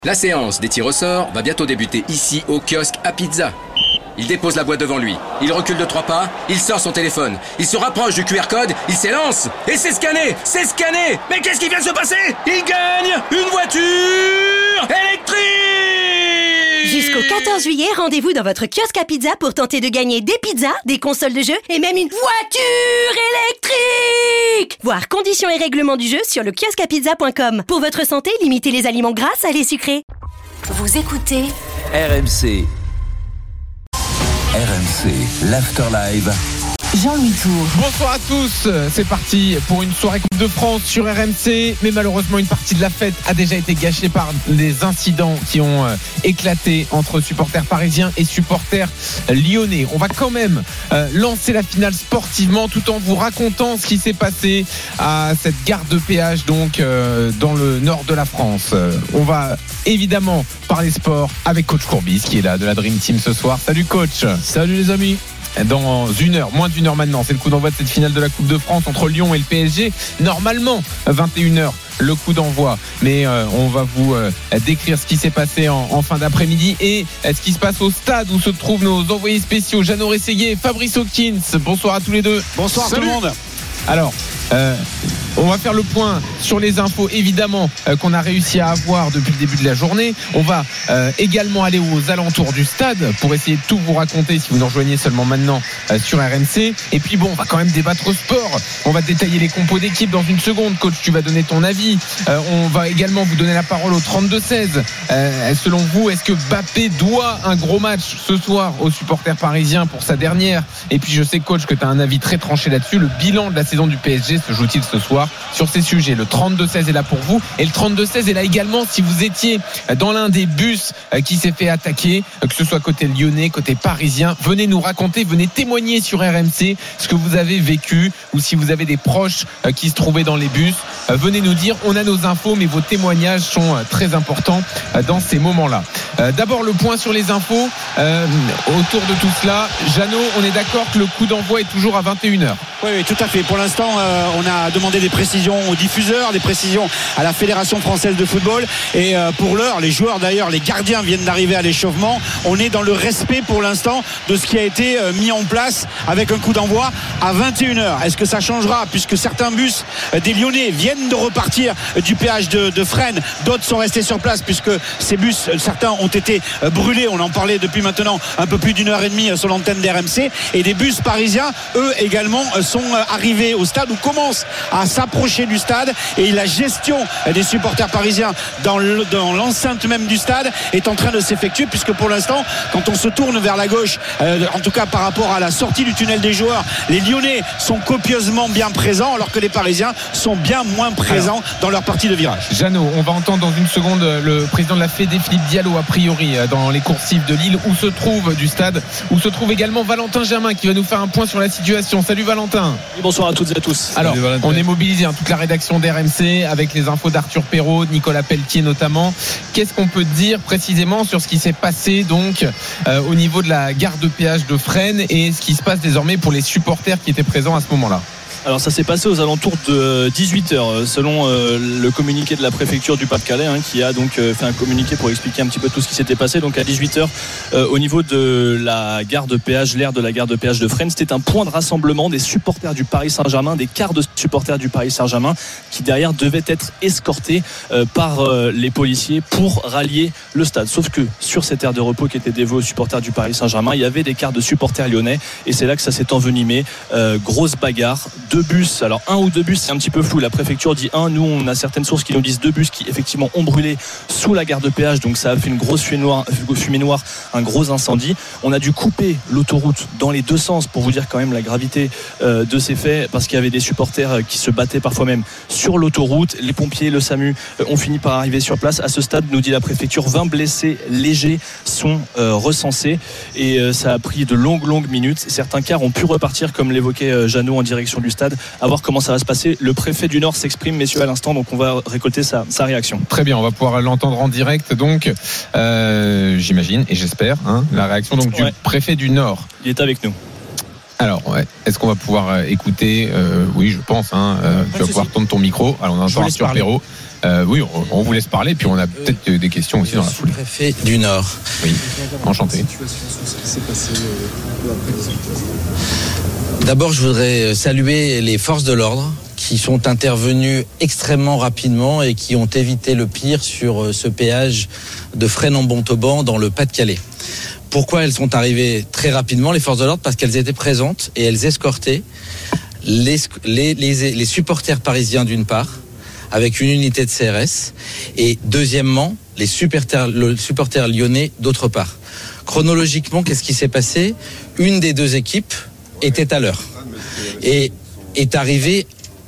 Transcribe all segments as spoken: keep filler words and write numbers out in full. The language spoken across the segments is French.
La séance des tirs au sort va bientôt débuter ici au kiosque à pizza. Il dépose la boîte devant lui, il recule de trois pas, il sort son téléphone, il se rapproche du Q R code, il s'élance et c'est scanné, c'est scanné. Mais qu'est-ce qui vient de se passer? Il gagne une voiture électrique! Jusqu'au quatorze juillet, rendez-vous dans votre kiosque à pizza pour tenter de gagner des pizzas, des consoles de jeu et même une voiture électrique! Voir conditions et règlements du jeu sur le kiosque à pizza point com. Pour votre santé, limitez les aliments gras, salés, sucrés. Vous écoutez R M C. R M C, l'Afterlive. Jean-Louis Tour. Bonsoir à tous, c'est parti pour une soirée Coupe de France sur R M C, mais malheureusement une partie de la fête a déjà été gâchée par les incidents qui ont éclaté entre supporters parisiens et supporters lyonnais. On va quand même euh, lancer la finale sportivement tout en vous racontant ce qui s'est passé à cette gare de péage donc euh, dans le nord de la France. Euh, on va évidemment parler sport avec coach Courbis qui est là de la Dream Team ce soir. Salut coach. Salut les amis. Dans une heure, moins d'une heure maintenant, c'est le coup d'envoi de cette finale de la Coupe de France entre Lyon et le P S G. Normalement, vingt et une heures, le coup d'envoi. Mais euh, on va vous euh, décrire ce qui s'est passé en, en fin d'après-midi et euh, ce qui se passe au stade où se trouvent nos envoyés spéciaux, Jeannot Rességuier et Fabrice Hawkins. Bonsoir à tous les deux. Bonsoir Salut. Tout le monde. Alors, euh, on va faire le point sur les infos évidemment euh, qu'on a réussi à avoir depuis le début de la journée. On va euh, également aller aux alentours du stade pour essayer de tout vous raconter si vous nous rejoignez seulement maintenant euh, sur R M C. Et puis bon, on va quand même débattre sport. On va détailler les compos d'équipe dans une seconde. Coach, tu vas donner ton avis. Euh, on va également vous donner la parole au trente-deux seize. Euh, selon vous, est-ce que Mbappé doit un gros match ce soir aux supporters parisiens pour sa dernière? Et puis je sais coach que tu as un avis très tranché là-dessus. Le bilan de la saison du P S G se joue-t-il ce soir? Sur ces sujets, le trente-deux seize est là pour vous et le trente-deux seize est là également si vous étiez dans l'un des bus qui s'est fait attaquer, que ce soit côté lyonnais, côté parisien. Venez nous raconter, venez témoigner sur R M C ce que vous avez vécu ou si vous avez des proches qui se trouvaient dans les bus. Venez nous dire, on a nos infos mais vos témoignages sont très importants dans ces moments-là. D'abord le point sur les infos euh, autour de tout cela. Jeannot, on est d'accord que le coup d'envoi est toujours à vingt et une heures. Oui, oui, tout à fait. Pour l'instant, euh, on a demandé des précisions aux diffuseurs, des précisions à la Fédération française de football. Et euh, pour l'heure, les joueurs d'ailleurs, les gardiens viennent d'arriver à l'échauffement. On est dans le respect pour l'instant de ce qui a été euh, mis en place avec un coup d'envoi à vingt et une heures. Est-ce que ça changera puisque certains bus euh, des Lyonnais viennent de repartir euh, du péage de, de Fresnes, d'autres sont restés sur place puisque ces bus, euh, certains ont été euh, brûlés. On en parlait depuis maintenant un peu plus d'une heure et demie euh, sur l'antenne d'R M C. Et des bus parisiens, eux également, euh, sont arrivés au stade ou commencent à s'approcher du stade et la gestion des supporters parisiens dans, le, dans l'enceinte même du stade est en train de s'effectuer puisque pour l'instant quand on se tourne vers la gauche euh, en tout cas par rapport à la sortie du tunnel des joueurs, les Lyonnais sont copieusement bien présents alors que les Parisiens sont bien moins présents alors, dans leur partie de virage. Jeannot, on va entendre dans une seconde le président de la Fédé, Philippe Diallo, a priori dans les coursives de Lille où se trouve du stade, où se trouve également Valentin Germain qui va nous faire un point sur la situation. Salut Valentin. Bonsoir à toutes et à tous. Alors, on est mobilisé, hein, toute la rédaction d'R M C avec les infos d'Arthur Perrault, Nicolas Pelletier notamment. Qu'est-ce qu'on peut dire précisément sur ce qui s'est passé donc euh, au niveau de la gare de péage de Fresnes et ce qui se passe désormais pour les supporters qui étaient présents à ce moment-là? Alors ça s'est passé aux alentours de dix-huit heures selon euh, le communiqué de la préfecture du Pas-de-Calais hein, qui a donc euh, fait un communiqué pour expliquer un petit peu tout ce qui s'était passé. Donc à dix-huit heures euh, au niveau de la gare de péage, l'aire de la gare de péage de Fresnes, c'était un point de rassemblement des supporters du Paris Saint-Germain, des quarts de supporters du Paris Saint-Germain qui derrière devaient être escortés euh, par euh, les policiers pour rallier le stade. Sauf que sur cette aire de repos qui était dévouée aux supporters du Paris Saint-Germain, il y avait des quarts de supporters lyonnais et c'est là que ça s'est envenimé. Euh, grosse bagarre. Deux bus, alors un ou deux bus c'est un petit peu flou, la préfecture dit un, nous on a certaines sources qui nous disent deux bus qui effectivement ont brûlé sous la gare de péage, donc ça a fait une grosse fumée noire, fumée noire un gros incendie. On a dû couper l'autoroute dans les deux sens pour vous dire quand même la gravité euh, de ces faits parce qu'il y avait des supporters qui se battaient parfois même sur l'autoroute. Les pompiers, le SAMU euh, ont fini par arriver sur place. À ce stade, nous dit la préfecture, vingt blessés légers sont euh, recensés et euh, ça a pris de longues longues minutes. Certains cars ont pu repartir comme l'évoquait euh, Jeannot en direction du stade. À voir comment ça va se passer. Le préfet du Nord s'exprime, messieurs, à l'instant, donc on va récolter sa, sa réaction. Très bien, on va pouvoir l'entendre en direct, donc euh, j'imagine et j'espère hein, la réaction donc du ouais. préfet du Nord. Il est avec nous. Alors, ouais, est-ce qu'on va pouvoir écouter euh, Oui, je pense. Hein, euh, tu vas pouvoir tourner ton micro. Alors, on entend Arthur Perrault. Euh, oui, on, on vous laisse parler, puis on a peut-être des questions aussi dans la foulée. Préfet du Nord. Oui, enchanté. D'abord, je voudrais saluer les forces de l'ordre qui sont intervenues extrêmement rapidement et qui ont évité le pire sur ce péage de Fresnes-en-Montauban dans le Pas-de-Calais. Pourquoi elles sont arrivées très rapidement, les forces de l'ordre? Parce qu'elles étaient présentes et elles escortaient les, les, les, les supporters parisiens d'une part, avec une unité de C R S, et deuxièmement, les supporters, le supporters lyonnais d'autre part. Chronologiquement, qu'est-ce qui s'est passé? Une des deux équipes était à l'heure et est arrivée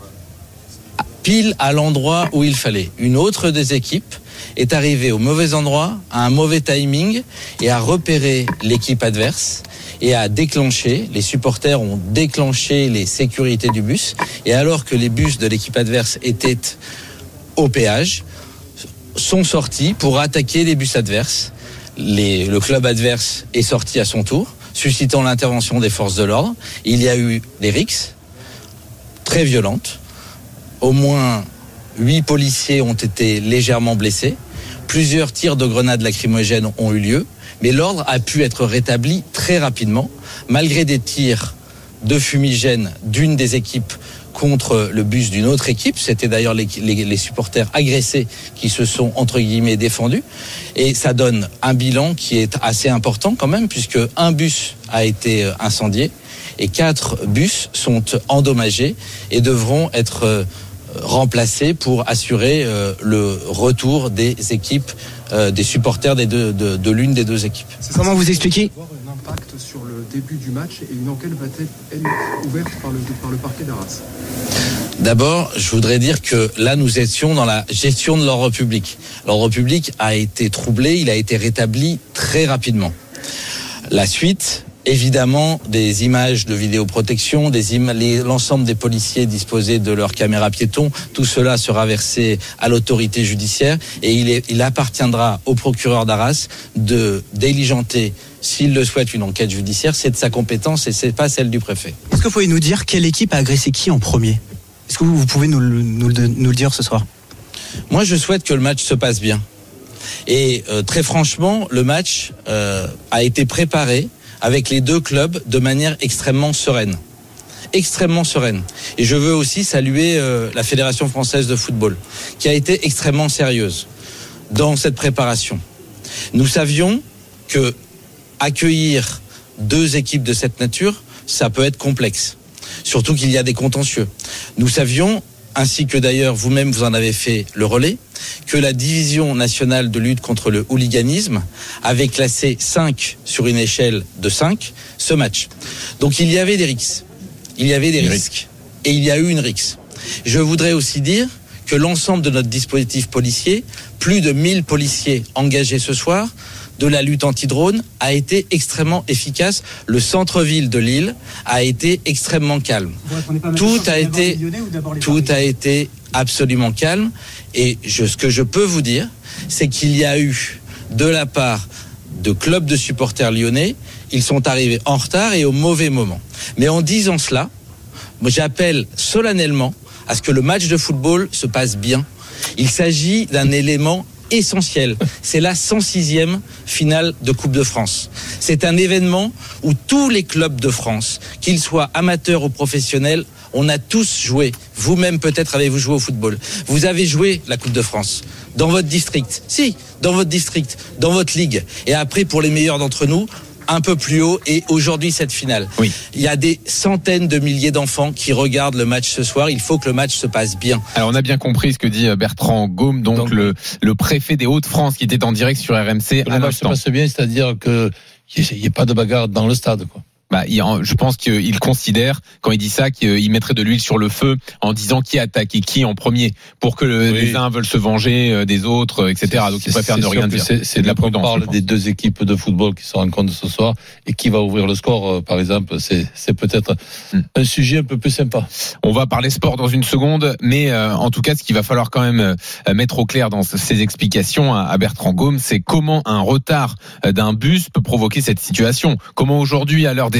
pile à l'endroit où il fallait. Une autre des équipes est arrivée au mauvais endroit, à un mauvais timing, et a repéré l'équipe adverse et a déclenché, les supporters ont déclenché les sécurités du bus, et alors que les bus de l'équipe adverse étaient au péage, sont sortis pour attaquer les bus adverses. Les, le club adverse est sorti à son tour, suscitant l'intervention des forces de l'ordre. Il y a eu des rixes très violentes. Au moins huit policiers ont été légèrement blessés. Plusieurs tirs de grenades lacrymogènes ont eu lieu. Mais l'ordre a pu être rétabli très rapidement, malgré des tirs de fumigène d'une des équipes contre le bus d'une autre équipe. C'était d'ailleurs les, les, les supporters agressés qui se sont, entre guillemets, défendus. Et ça donne un bilan qui est assez important quand même, puisque un bus a été incendié et quatre bus sont endommagés et devront être remplacés pour assurer le retour des équipes, des supporters des deux, de, de l'une des deux équipes. Comment vous expliquez un impact sur le début du match et une enquête va être ouverte par le, par le parquet d'Arras? D'abord, je voudrais dire que là, nous étions dans la gestion de l'ordre public. L'ordre public a été troublé, il a été rétabli très rapidement. La suite, évidemment, des images de vidéoprotection, des im- les, l'ensemble des policiers disposés de leurs caméras piétons, tout cela sera versé à l'autorité judiciaire et il, est, il appartiendra au procureur d'Arras de diligenter, s'il le souhaite, une enquête judiciaire. C'est de sa compétence et c'est pas celle du préfet. Est-ce que vous pouvez nous dire quelle équipe a agressé qui en premier? Est-ce que vous, vous pouvez nous, nous, nous le dire ce soir? Moi, je souhaite que le match se passe bien. Et euh, très franchement, le match euh, a été préparé avec les deux clubs de manière extrêmement sereine. Extrêmement sereine. Et je veux aussi saluer euh, la Fédération française de football, qui a été extrêmement sérieuse dans cette préparation. Nous savions que accueillir deux équipes de cette nature, ça peut être complexe. Surtout qu'il y a des contentieux. Nous savions, ainsi que d'ailleurs vous-même vous en avez fait le relais, que la division nationale de lutte contre le hooliganisme avait classé cinq sur une échelle de cinq ce match. Donc il y avait des risques. Il y avait des risques. Et il y a eu une rixe. Je voudrais aussi dire que l'ensemble de notre dispositif policier, plus de mille policiers engagés ce soir, de la lutte anti-drone a été extrêmement efficace. Le centre-ville de Lille a été extrêmement calme. Tout a été, tout a été absolument calme. Et je, ce que je peux vous dire, c'est qu'il y a eu de la part de clubs de supporters lyonnais, ils sont arrivés en retard et au mauvais moment. Mais en disant cela, moi j'appelle solennellement à ce que le match de football se passe bien. Il s'agit d'un élément essentiel. C'est la cent sixième finale de Coupe de France. C'est un événement où tous les clubs de France, qu'ils soient amateurs ou professionnels, on a tous joué. Vous-même, peut-être, avez-vous joué au football. Vous avez joué la Coupe de France dans votre district. Si, dans votre district, dans votre ligue. Et après, pour les meilleurs d'entre nous, un peu plus haut, et aujourd'hui cette finale. Oui. Il y a des centaines de milliers d'enfants qui regardent le match ce soir. Il faut que le match se passe bien. Alors on a bien compris ce que dit Bertrand Gaume, donc, donc le, le préfet des Hauts-de-France qui était en direct sur R M C. Que le match se passe bien, c'est-à-dire que qu'il n'y ait pas de bagarre dans le stade, quoi. Bah, il, je pense qu'il considère, quand il dit ça, qu'il mettrait de l'huile sur le feu en disant qui attaque et qui en premier, pour que le, oui. les uns veulent se venger des autres, et cetera. Donc il préfère ne rien dire. C'est, c'est de la prudence. On parle des deux équipes de football qui se rencontrent ce soir et qui va ouvrir le score, par exemple. C'est, c'est peut-être hmm. un sujet un peu plus sympa. On va parler sport dans une seconde, mais euh, en tout cas, ce qu'il va falloir quand même euh, mettre au clair dans ces explications à, à Bertrand Gaume, c'est comment un retard d'un bus peut provoquer cette situation. Comment aujourd'hui, à l'heure des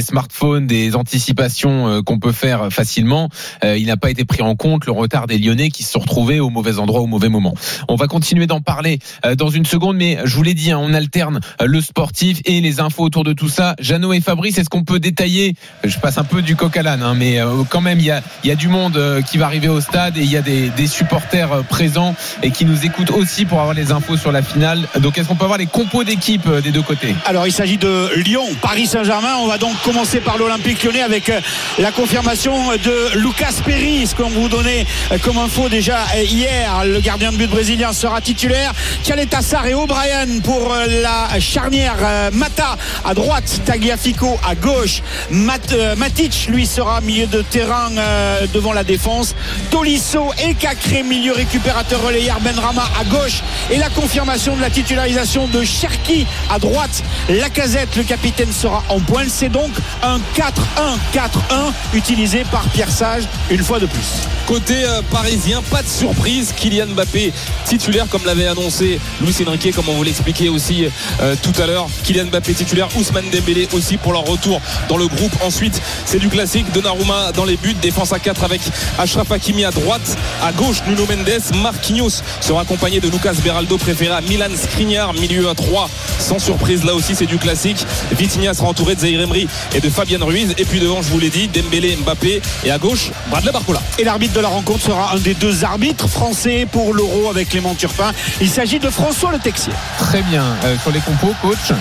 smartphones, des anticipations euh, qu'on peut faire facilement, euh, il n'a pas été pris en compte le retard des Lyonnais qui se sont retrouvés au mauvais endroit au mauvais moment. On va continuer d'en parler euh, dans une seconde, mais je vous l'ai dit, hein, on alterne euh, le sportif et les infos autour de tout ça. Jeannot et Fabrice, est-ce qu'on peut détailler? Je passe un peu du coq à l'âne, hein, mais euh, quand même, il y a, il y a du monde euh, qui va arriver au stade et il y a des, des supporters euh, présents et qui nous écoutent aussi pour avoir les infos sur la finale. Donc, est-ce qu'on peut avoir les compos d'équipe euh, des deux côtés? Alors, il s'agit de Lyon, Paris Saint-Germain. On va donc commencer par l'Olympique Lyonnais avec euh, la confirmation de Lucas Perry, ce qu'on vous donnait euh, comme info déjà euh, hier. Le gardien de but brésilien sera titulaire. Thialet Assar et O'Brien pour euh, la charnière. Euh, Mata à droite, Tagliafico à gauche. Mat, euh, Matic, lui, sera milieu de terrain euh, devant la défense. Tolisso et Cacré, milieu récupérateur relayeur. Benrahma à gauche. Et la confirmation de la titularisation de Cherki à droite. Lacazette, le capitaine, sera en pointe. C'est donc un quatre un quatre un utilisé par Pierre Sage une fois de plus. Côté euh, parisien, pas de surprise, Kylian Mbappé titulaire comme l'avait annoncé Luis Enrique, comme on vous l'expliquait aussi euh, tout à l'heure. Kylian Mbappé titulaire, Ousmane Dembélé aussi pour leur retour dans le groupe. Ensuite, c'est du classique, Donnarumma dans les buts, défense à quatre avec Achraf Hakimi à droite, à gauche Nuno Mendes. Marquinhos sera accompagné de Lucas Beraldo, préféré à Milan Skriniar, milieu à trois, sans surprise là aussi, c'est du classique. Vitinha sera entouré de Zaïre Emery et de Fabien Ruiz, et puis devant, je vous l'ai dit, Dembélé, Mbappé, et à gauche Bradley Barcola. Et l'arbitre de la rencontre sera un des deux arbitres français pour l'Euro avec Clément Turpin. Il s'agit de François Le Texier. Très bien. Euh, sur les compos, coach,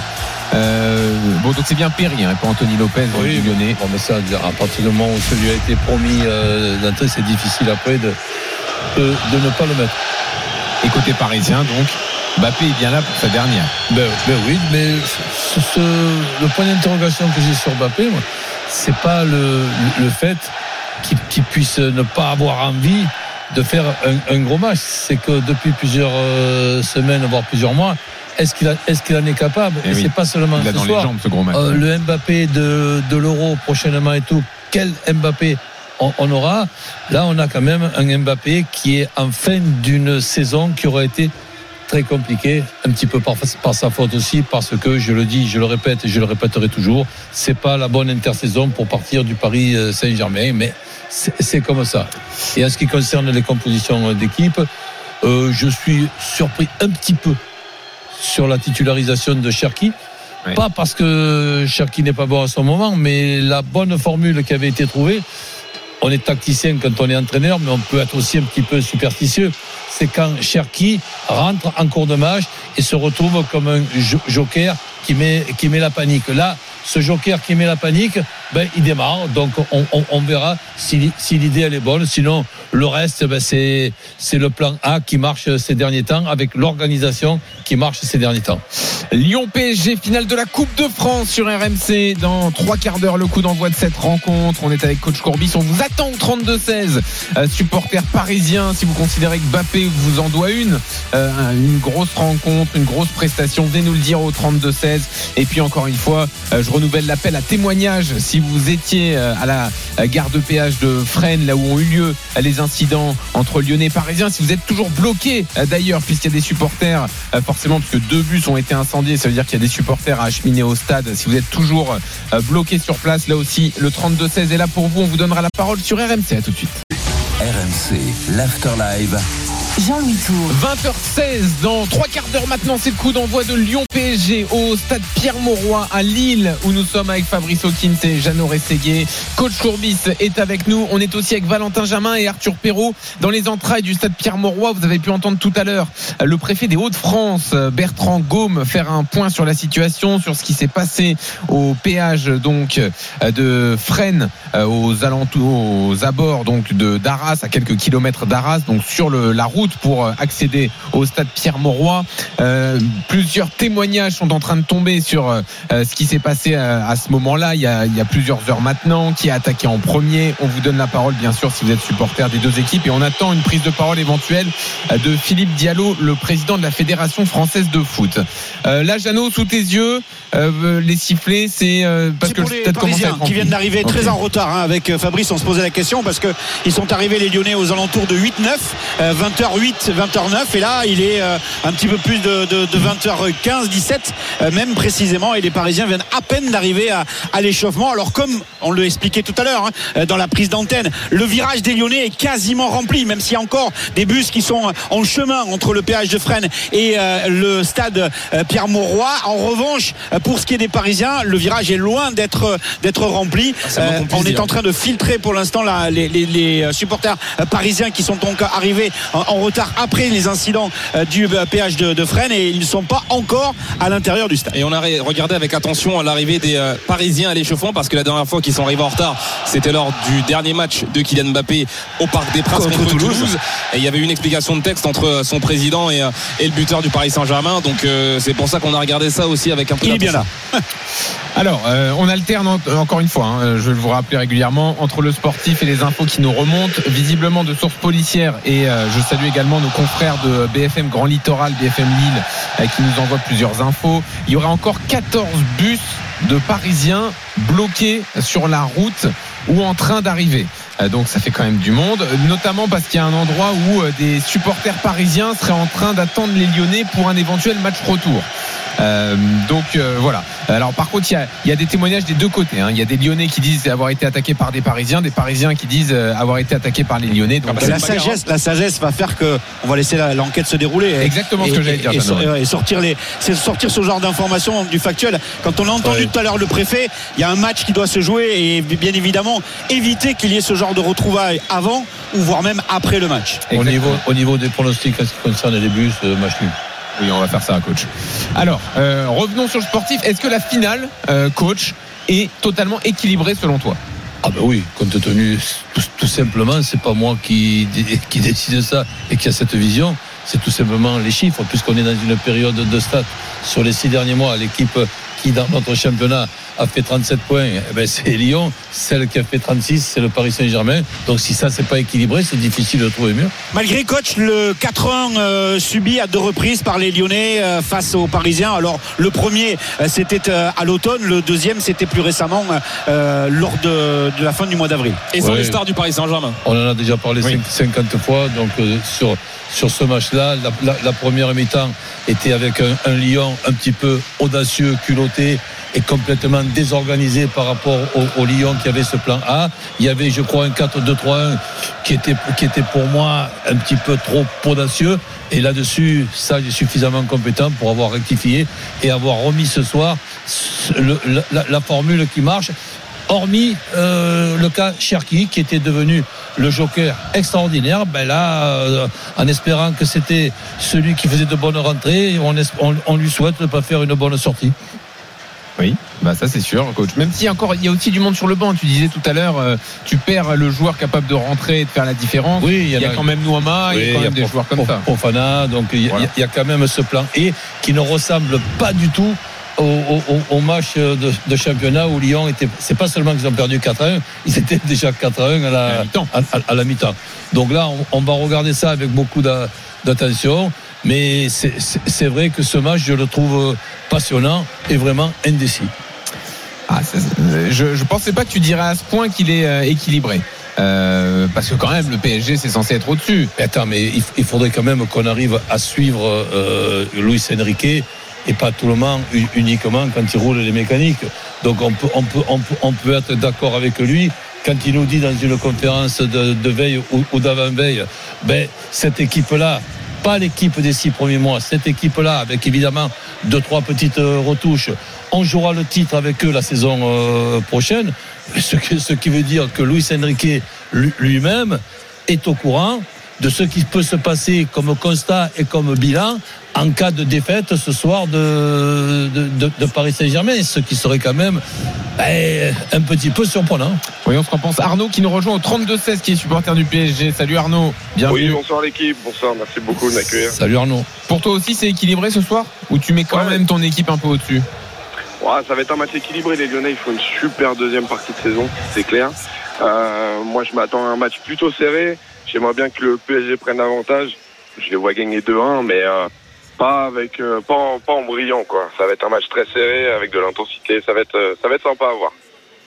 euh, bon, donc c'est bien Perry, hein, pas Anthony Lopez, oui, du Lyonnais. Bon, mais ça, à partir du moment où celui a été promis euh, d'entrée, c'est difficile après de, de, de ne pas le mettre. Et côté parisien, donc Mbappé est bien là pour sa dernière. Ben, ben oui, mais ce, ce, le point d'interrogation que j'ai sur Mbappé, moi, c'est pas le, le fait qu'il, qu'il puisse ne pas avoir envie de faire un, un gros match. C'est que depuis plusieurs euh, semaines, voire plusieurs mois, est-ce qu'il, a, est-ce qu'il en est capable? Et, et oui, c'est pas seulement il a ce dans soir. les jambes, ce gros match. Euh, le Mbappé de, de l'Euro prochainement et tout. Quel Mbappé on, on aura? Là, on a quand même un Mbappé qui est en fin d'une saison qui aurait été très compliqué, un petit peu par, par sa faute aussi, parce que je le dis, je le répète et je le répéterai toujours, c'est pas la bonne intersaison pour partir du Paris Saint-Germain, mais c'est, c'est comme ça. Et en ce qui concerne les compositions d'équipe, euh, je suis surpris un petit peu sur la titularisation de Cherki. Oui. Pas parce que Cherki n'est pas bon à son moment, mais la bonne formule qui avait été trouvée. On est tacticien quand on est entraîneur, mais on peut être aussi un petit peu superstitieux. C'est quand Cherki rentre en cours de match et se retrouve comme un joker qui met, qui met la panique. Là, ce joker qui met la panique, ben, il démarre. Donc, on, on, on verra si, si l'idée elle est bonne. Sinon, le reste, ben, c'est, c'est le plan A qui marche ces derniers temps, avec l'organisation qui marche ces derniers temps. Lyon P S G, finale de la Coupe de France sur R M C. Dans trois quarts d'heure, le coup d'envoi de cette rencontre. On est avec coach Courbis. On vous attend au trente-deux seize. Euh, supporters parisiens, si vous considérez que Mbappé vous en doit une, euh, une grosse rencontre, une grosse prestation, venez nous le dire au trente-deux seize. Et puis encore une fois, euh, je renouvelle l'appel à témoignage. Si vous étiez euh, à la gare de péage de Fresnes, là où ont eu lieu euh, les incidents entre Lyonnais et Parisiens, si vous êtes toujours bloqué euh, d'ailleurs, puisqu'il y a des supporters, euh, forcément, puisque deux bus ont été incendiés, ça veut dire qu'il y a des supporters à acheminer au stade. Si vous êtes toujours euh, bloqué sur place, là aussi, le trente-deux seize est là pour vous. On vous donnera la parole sur R M C. À tout de suite. R M C, l'Afterlive. Jean-Louis Tour. vingt heures seize, dans trois quarts d'heure maintenant, c'est le coup d'envoi de Lyon P S G au stade Pierre-Mauroy à Lille, où nous sommes avec Fabrice Hawkins et Jeannot Rességuier. Coach Courbis est avec nous. On est aussi avec Valentin Jamin et Arthur Perrault dans les entrailles du stade Pierre-Mauroy. Vous avez pu entendre tout à l'heure le préfet des Hauts-de-France, Bertrand Gaume, faire un point sur la situation, sur ce qui s'est passé au péage donc de Fresnes, aux alentours, aux abords donc de d'Arras, à quelques kilomètres d'Arras, donc sur le, la route pour accéder au stade Pierre-Mauroy. Euh, plusieurs témoignages sont en train de tomber sur euh, ce qui s'est passé à, à ce moment-là, il y, a, il y a plusieurs heures maintenant, qui a attaqué en premier. On vous donne la parole, bien sûr, si vous êtes supporter des deux équipes, et on attend une prise de parole éventuelle de Philippe Diallo, le président de la Fédération française de foot. Euh, là, Jeannot, sous tes yeux, euh, les sifflets, c'est euh, parce c'est que pour les Parisiens qui viennent d'arriver okay. très en retard, hein, avec Fabrice, on se posait la question parce que ils sont arrivés, les Lyonnais, aux alentours de huit neuf, euh, vingt heures heures huit, vingt heures neuf, et là il est euh, un petit peu plus de, de, de vingt heures quinze, dix-sept euh, même précisément, et les Parisiens viennent à peine d'arriver à, à l'échauffement. Alors comme on le expliquait tout à l'heure hein, dans la prise d'antenne, le virage des Lyonnais est quasiment rempli, même s'il y a encore des bus qui sont en chemin entre le péage de Fresnes et euh, le stade euh, Pierre-Mauroy. En revanche, pour ce qui est des Parisiens, le virage est loin d'être, d'être rempli. Ah, euh, on, on est en train de filtrer pour l'instant la, les, les, les supporters parisiens qui sont donc arrivés en, en retard après les incidents euh, du péage de, de Fresnes, et ils ne sont pas encore à l'intérieur du stade. Et on a regardé avec attention à l'arrivée des euh, Parisiens à l'échauffement, parce que la dernière fois qu'ils sont arrivés en retard, c'était lors du dernier match de Kylian Mbappé au Parc des Princes contre, contre Toulouse. Toulouse. Et il y avait une explication de texte entre son président et, et le buteur du Paris Saint-Germain. Donc euh, c'est pour ça qu'on a regardé ça aussi avec un peu d'attention. Il est bien là. Alors, euh, on alterne en, encore une fois, hein, je vais vous rappeler régulièrement, entre le sportif et les infos qui nous remontent, visiblement de sources policières. Et euh, je salue également nos confrères de B F M Grand Littoral, B F M Lille, euh, qui nous envoient plusieurs infos. Il y aura encore quatorze bus de Parisiens bloqués sur la route ou en train d'arriver. Euh, donc ça fait quand même du monde, notamment parce qu'il y a un endroit où euh, des supporters parisiens seraient en train d'attendre les Lyonnais pour un éventuel match retour. Euh, donc euh, voilà. Alors par contre il y a, il y a des témoignages des deux côtés hein. Il y a des Lyonnais qui disent avoir été attaqués par des Parisiens, des Parisiens qui disent euh, avoir été attaqués par les Lyonnais. Donc la sagesse, la sagesse va faire que on va laisser la, l'enquête se dérouler. Et, exactement et, ce que j'allais dire. Et, et, et sortir les, c'est sortir ce genre d'informations du factuel. Quand on a entendu ouais. tout à l'heure le préfet, il y a un match qui doit se jouer et bien évidemment éviter qu'il y ait ce genre de retrouvailles avant ou voire même après le match. Au niveau, au niveau des pronostics en ce qui concerne les bus, euh, match nul. Oui, on va faire ça, coach. Alors, euh, revenons sur le sportif. Est-ce que la finale, euh, coach, est totalement équilibrée selon toi ? Ah ben oui, compte tenu, tout, tout simplement, c'est pas moi qui, qui décide ça et qui a cette vision, c'est tout simplement les chiffres, puisqu'on est dans une période de stats. Sur les six derniers mois, l'équipe qui, dans notre championnat, a fait trente-sept points, eh ben c'est Lyon. Celle qui a fait trente-six, c'est le Paris Saint-Germain. Donc si ça, c'est pas équilibré, c'est difficile de trouver mieux. Malgré, coach, le quatre un euh, subi à deux reprises par les Lyonnais euh, face aux Parisiens. Alors le premier, euh, c'était euh, à l'automne. Le deuxième, c'était plus récemment euh, lors de, de la fin du mois d'avril. Et sur ouais. les stars du Paris Saint-Germain. On en a déjà parlé oui. cinquante fois. Donc euh, sur sur ce match-là, la, la, la première mi-temps était avec un, un Lyon un petit peu audacieux, culotté et complètement désorganisé par rapport au, au Lyon qui avait ce plan A. Il y avait, je crois, un quatre deux trois un qui était, qui était pour moi un petit peu trop audacieux. Et là-dessus, ça, j'ai suffisamment compétent pour avoir rectifié et avoir remis ce soir le, la, la formule qui marche. Hormis euh, le cas Cherki qui était devenu le joker extraordinaire, ben là, euh, en espérant que c'était celui qui faisait de bonnes rentrées, on, on, on lui souhaite de ne pas faire une bonne sortie. Oui, bah ça c'est sûr, coach. Même si encore il y a aussi du monde sur le banc. Tu disais tout à l'heure, euh, tu perds le joueur capable de rentrer et de faire la différence. Oui, il y, il y a, a quand même Nouama, oui, il y a quand même y a des Prof, joueurs comme Prof, ça. Fofana, donc il y, voilà. y a quand même ce plan E qui ne ressemble pas du tout au, au, au match de, de championnat où Lyon était. C'est pas seulement qu'ils ont perdu quatre à un, ils étaient déjà quatre à un à la, à la mi-temps. À, à, à la mi-temps. Donc là, on, on va regarder ça avec beaucoup d'attention. Mais c'est, c'est, c'est vrai que ce match, je le trouve passionnant et vraiment indécis. Ah, je ne pensais pas que tu dirais à ce point qu'il est euh, équilibré. Euh, parce que quand même, le P S G, c'est censé être au-dessus. Mais attends, mais il, il faudrait quand même qu'on arrive à suivre euh, Luis Enrique et pas tout le monde uniquement quand il roule les mécaniques. Donc on peut, on peut, on peut, on peut être d'accord avec lui quand il nous dit dans une conférence de, de veille ou, ou d'avant-veille, ben, cette équipe-là, pas l'équipe des six premiers mois, cette équipe-là, avec évidemment deux, trois petites retouches, on jouera le titre avec eux la saison euh, prochaine, ce, que, ce qui veut dire que Luis Enrique lui-même est au courant de ce qui peut se passer comme constat et comme bilan en cas de défaite ce soir de, de, de, de Paris Saint-Germain, ce qui serait quand même ben, un petit peu surprenant. Voyons ce qu'on pense. Arnaud qui nous rejoint au trente-deux seize, qui est supporter du P S G. Salut Arnaud, bienvenue. Oui, bonsoir l'équipe, bonsoir, merci beaucoup de m'accueillir. Salut Arnaud. Pour toi aussi c'est équilibré ce soir, ou tu mets quand ouais. même ton équipe un peu au-dessus? Ouais, ça va être un match équilibré. Les Lyonnais, ils font une super deuxième partie de saison, c'est clair. Euh, moi je m'attends à un match plutôt serré. J'aimerais bien que le P S G prenne l'avantage. Je les vois gagner deux un, mais euh, pas avec euh, pas, en, pas en brillant quoi. Ça va être un match très serré avec de l'intensité. Ça va être euh, ça va être sympa à voir.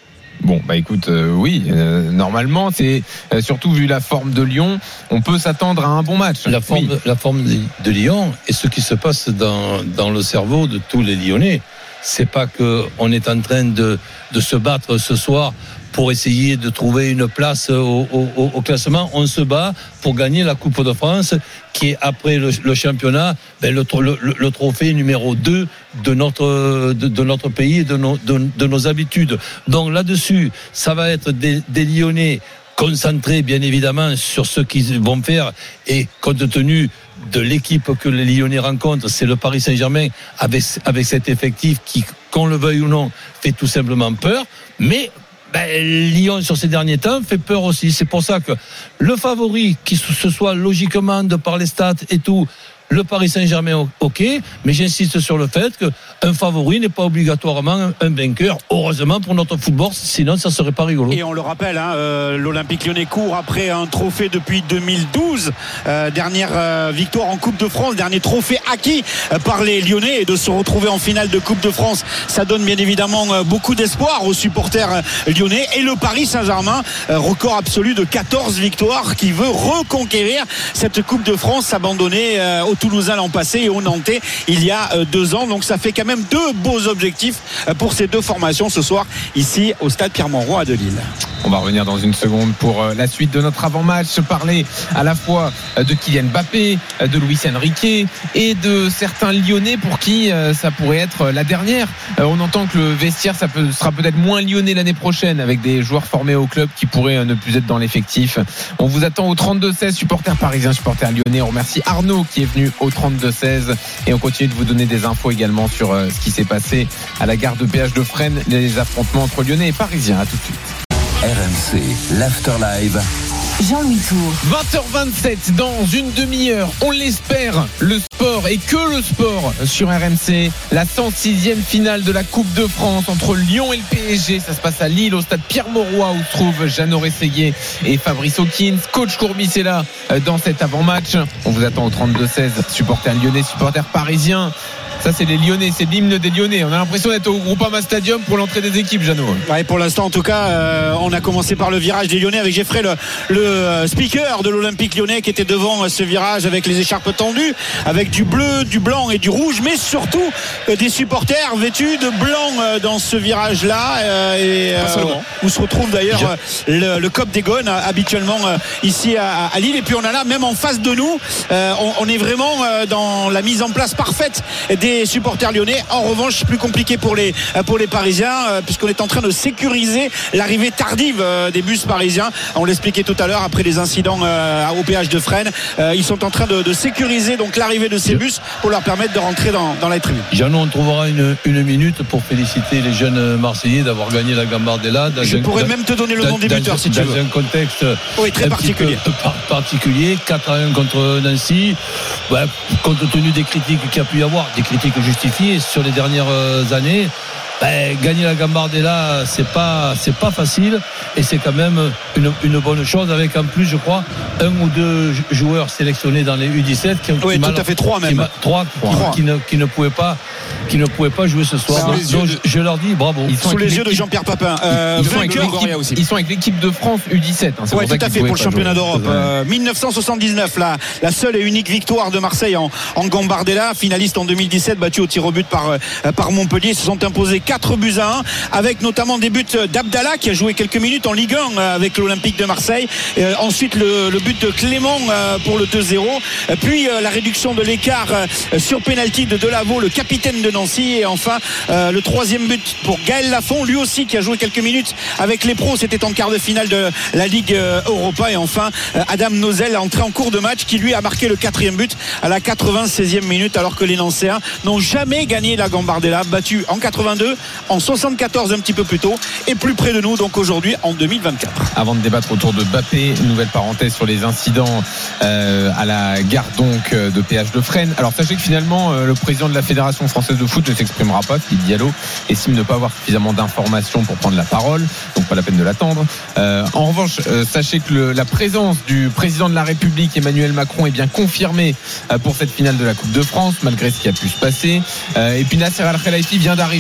Bon, bah écoute, euh, oui, euh, normalement, c'est euh, surtout vu la forme de Lyon, on peut s'attendre à un bon match. La forme, oui. la forme de, de Lyon et ce qui se passe dans, dans le cerveau de tous les Lyonnais, c'est pas qu'on est en train de, de se battre ce soir pour essayer de trouver une place au, au, au classement. On se bat pour gagner la Coupe de France, qui est après le, le championnat, ben le, le, le trophée numéro deux de notre, de, de notre pays et de nos, de, de nos habitudes. Donc là-dessus, ça va être des, des Lyonnais concentrés, bien évidemment, sur ce qu'ils vont faire, et compte tenu de l'équipe que les Lyonnais rencontrent, c'est le Paris Saint-Germain avec, avec cet effectif qui, qu'on le veuille ou non, fait tout simplement peur. Mais ben, Lyon, sur ces derniers temps, fait peur aussi. C'est pour ça que le favori, qui se soit logiquement, de par les stats et tout, le Paris Saint-Germain, ok, mais j'insiste sur le fait qu'un favori n'est pas obligatoirement un vainqueur. Heureusement pour notre football, sinon ça serait pas rigolo. Et on le rappelle, hein, euh, l'Olympique Lyonnais court après un trophée depuis deux mille douze, euh, dernière euh, victoire en Coupe de France, dernier trophée acquis euh, par les Lyonnais, et de se retrouver en finale de Coupe de France, ça donne bien évidemment euh, beaucoup d'espoir aux supporters euh, lyonnais. Et le Paris Saint-Germain, euh, record absolu de quatorze victoires, qui veut reconquérir cette Coupe de France abandonnée euh, au Toulousain l'an passé et au Nantais il y a euh, deux ans. Donc ça fait quand même deux beaux objectifs euh, pour ces deux formations ce soir ici au stade Pierre-Mauroy de Lille. On va revenir dans une seconde pour euh, la suite de notre avant-match, se parler à la fois euh, de Kylian Mbappé, euh, de Luis Enrique et de certains Lyonnais pour qui euh, ça pourrait être la dernière. Euh, on entend que le vestiaire ça peut, sera peut-être moins lyonnais l'année prochaine, avec des joueurs formés au club qui pourraient euh, ne plus être dans l'effectif. On vous attend au trente-deux seize, supporters parisiens, supporters lyonnais. On remercie Arnaud qui est venu au trente-deux seize, et on continue de vous donner des infos également sur euh, ce qui s'est passé à la gare de péage de Fresnes, les affrontements entre lyonnais et parisiens. À tout de suite. R M C, l'Afterlive. Jean-Louis Tour. vingt heures vingt-sept, dans une demi-heure, on l'espère, le sport et que le sport sur R M C. La cent sixième finale de la Coupe de France entre Lyon et le P S G. Ça se passe à Lille, au stade Pierre-Mauroy, où se trouvent Jeannot Rességuier et Fabrice Hawkins. Coach Courbis est là dans cet avant-match. On vous attend au trente-deux seize, supporters lyonnais, supporters parisiens. Ça, c'est les Lyonnais, c'est l'hymne des Lyonnais. On a l'impression d'être au Groupama Stadium pour l'entrée des équipes, Jeannot. Ouais, pour l'instant, en tout cas, euh, on a commencé par le virage des Lyonnais avec Geoffrey, le, le speaker de l'Olympique Lyonnais, qui était devant ce virage avec les écharpes tendues, avec du bleu, du blanc et du rouge, mais surtout euh, des supporters vêtus de blanc euh, dans ce virage-là. Euh, et, euh, où se retrouve d'ailleurs euh, le, le C O P des Gones, euh, habituellement euh, ici à, à Lille. Et puis on a là, même en face de nous, euh, on, on est vraiment euh, dans la mise en place parfaite des supporters lyonnais. En revanche, plus compliqué pour les, pour les Parisiens, euh, puisqu'on est en train de sécuriser l'arrivée tardive euh, des bus parisiens. On l'expliquait tout à l'heure, après les incidents euh, au péage de Fresnes, euh, ils sont en train de, de sécuriser donc l'arrivée de ces bus pour leur permettre de rentrer dans, dans la tribune. Jeannot, on trouvera une, une minute pour féliciter les jeunes Marseillais d'avoir gagné la Gambardella. Je un, pourrais dans, même te donner le nom des buteurs si tu veux. Dans un contexte oui, très particulier. Par, particulier, quatre à un contre Nancy. Ouais, compte tenu des critiques qu'il y a pu y avoir, des critiques justifiées sur les dernières années, ben, gagner la Gambardella, c'est pas, c'est pas facile, et c'est quand même une, une bonne chose, avec en plus, je crois, un ou deux joueurs sélectionnés dans les U dix-sept qui ont oui, qui tout mal, à fait trois même. Qui, trois, trois. Qui, qui, ne, qui ne pouvaient pas, qui ne pouvaient pas jouer ce soir. Donc, donc de... je leur dis bravo. Ils sont sous les yeux de Jean-Pierre Papin. Euh, ils, sont avec aussi. Ils sont avec l'équipe de France U dix-sept. Hein, oui, tout à fait, pour le championnat jouer. d'Europe. Euh, dix-neuf cent soixante-dix-neuf, la, la seule et unique victoire de Marseille en, en Gambardella, finaliste en deux mille dix-sept, battu au tir au but par, par Montpellier. Ils se sont imposés quatre buts à un, avec notamment des buts d'Abdallah, qui a joué quelques minutes en Ligue un avec l'Olympique de Marseille. Euh, ensuite, le, le but de Clément euh, pour le deux zéro. Puis euh, la réduction de l'écart euh, sur pénalty de Delaveau, le capitaine de Nancy. Et enfin, euh, le troisième but pour Gaël Lafont, lui aussi qui a joué quelques minutes avec les pros. C'était en quart de finale de la Ligue euh, Europa. Et enfin, euh, Adam Nozel, entré en cours de match, qui lui a marqué le quatrième but à la quatre-vingt-seizième minute, alors que les Nancéens n'ont jamais gagné la Gambardella, battu en quatre-vingt-deux, en soixante-quatorze un petit peu plus tôt, et plus près de nous donc aujourd'hui en deux mille vingt-quatre. Avant de débattre autour de Mbappé, une nouvelle parenthèse sur les incidents euh, à la gare donc de péage de Fresnes. Alors sachez que finalement euh, le président de la Fédération française de foot ne s'exprimera pas. Philippe Diallo estime ne pas avoir suffisamment d'informations pour prendre la parole, donc pas la peine de l'attendre. Euh, en revanche, euh, sachez que le, la présence du président de la République Emmanuel Macron est bien confirmée euh, pour cette finale de la Coupe de France, malgré ce qui a pu se passer. Euh, et puis Nasser Al Khelaifi vient d'arriver hein, dans les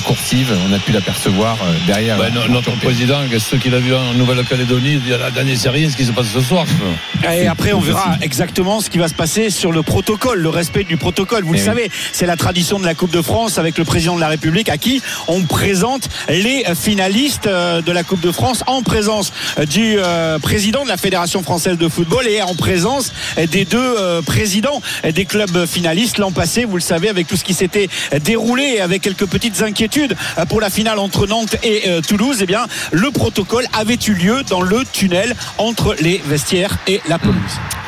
coursive, on a pu l'apercevoir derrière. Ben, no, notre président, ceux qu'il a vu en Nouvelle-Calédonie, il a la dernière série, ce qui se passe ce soir. Et après, on verra exactement ce qui va se passer sur le protocole, le respect du protocole. Vous et le oui. savez, c'est la tradition de la Coupe de France avec le président de la République à qui on présente les finalistes de la Coupe de France en présence du président de la Fédération française de football et en présence des deux présidents des clubs finalistes l'an passé. Vous le savez, avec tout ce qui s'était déroulé et avec quelques petites inquiétudes pour la finale entre Nantes et Toulouse, eh bien, le protocole avait eu lieu dans le tunnel entre les vestiaires et la pelouse.